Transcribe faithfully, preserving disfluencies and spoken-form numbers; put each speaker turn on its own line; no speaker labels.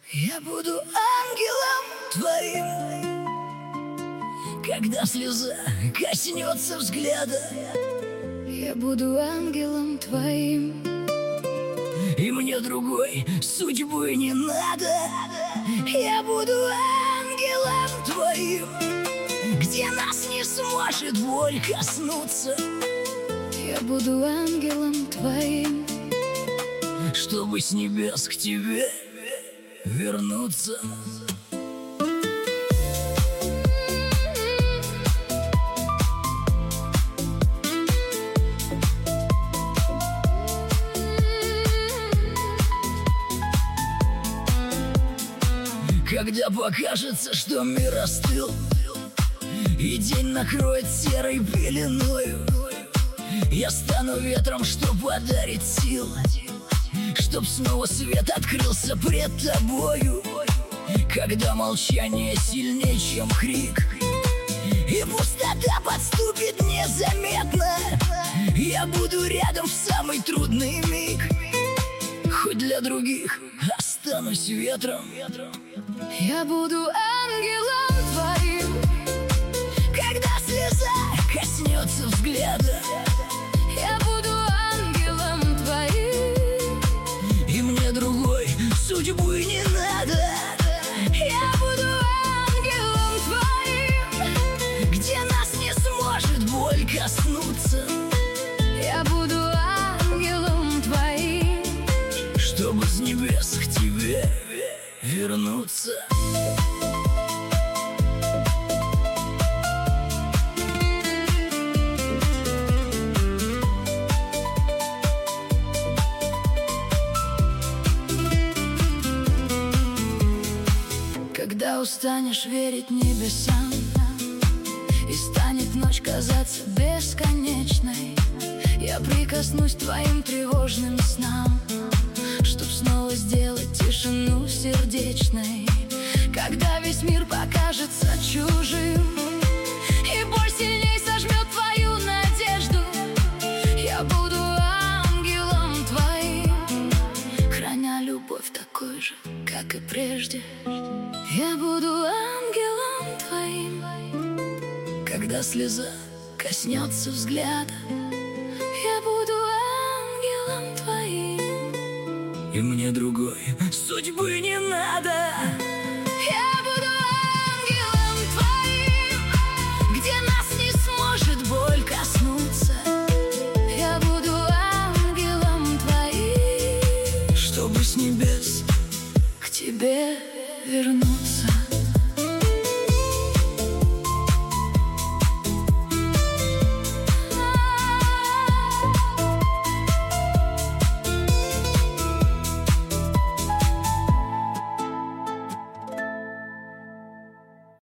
Я буду ангелом твоим, когда слеза коснется взгляда.
Я буду ангелом твоим,
и мне другой судьбы не надо. Я буду ангелом твоим, где нас не сможет боль коснуться.
я буду ангелом твоим,
чтобы с небес к тебе вернуться. Когда покажется, что мир остыл, и день накроет серой пеленою, я стану ветром, что подарит сил, чтоб снова свет открылся пред тобою. Когда молчание сильнее, чем крик, и пустота подступит незаметно, я буду рядом в самый трудный миг. Хоть для других останусь ветром.
я буду ангелом твоим,
когда слеза коснется взгляда.
я буду ангелом твоим,
и мне другой судьбы не надо.
я буду ангелом твоим,
где нас не сможет боль коснуться.
я буду ангелом твоим,
чтобы с небес к тебе вернуться.
Когда устанешь верить небесам, и станет ночь казаться бесконечной, я прикоснусь к твоим тревожным снам, чтоб снова сделать тишину сердечной. Когда весь мир покажется чужим, и боль сильней сожмет твою надежду, я буду ангелом твоим, храня любовь такой же, как и прежде. Я буду ангелом твоим,
когда слеза коснется взгляда.
я буду ангелом твоим,
и мне другой судьбы не надо.
я буду ангелом твоим, где нас не сможет боль коснуться. Я буду ангелом твоим,
чтобы с небес
к тебе вернуться.